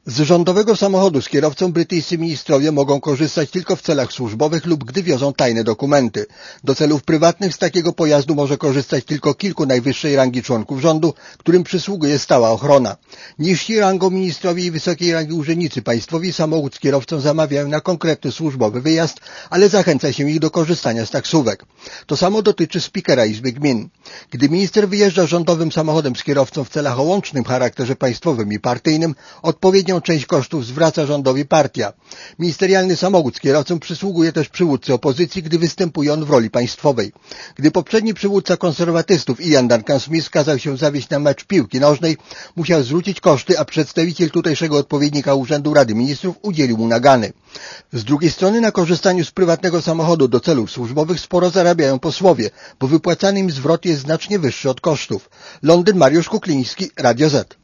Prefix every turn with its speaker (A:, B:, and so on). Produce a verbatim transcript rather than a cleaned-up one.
A: Z rządowego samochodu z kierowcą brytyjscy ministrowie mogą korzystać tylko w celach służbowych lub gdy wiozą tajne dokumenty. Do celów prywatnych z takiego pojazdu może korzystać tylko kilku najwyższej rangi członków rządu, którym przysługuje stała ochrona. Niżsi rangą ministrowie i wysokiej rangi urzędnicy państwowi samochód z kierowcą zamawiają na konkretny służbowy wyjazd, ale zachęca się ich do korzystania z taksówek. To samo dotyczy spikera Izby Gmin. Gdy minister wyjeżdża rządowym samochodem z kierowcą w celach o łącznym charakterze państwowym i partyjnym, odpowiednią część kosztów zwraca rządowi partia. Ministerialny samochód z kierowcą przysługuje też przywódcy opozycji, gdy występuje on w roli państwowej. Gdy poprzedni przywódca konserwatystów Ian Duncan Smith kazał się zawieźć na mecz piłki nożnej, musiał zwrócić koszty, a przedstawiciel tutejszego odpowiednika Urzędu Rady Ministrów udzielił mu nagany. Z drugiej strony na korzystaniu z prywatnego samochodu do celów służbowych sporo zarabiają posłowie, bo wypłacany im zwrot jest znacznie wyższy od kosztów. Londyn, Mariusz Kukliński, Radio Z.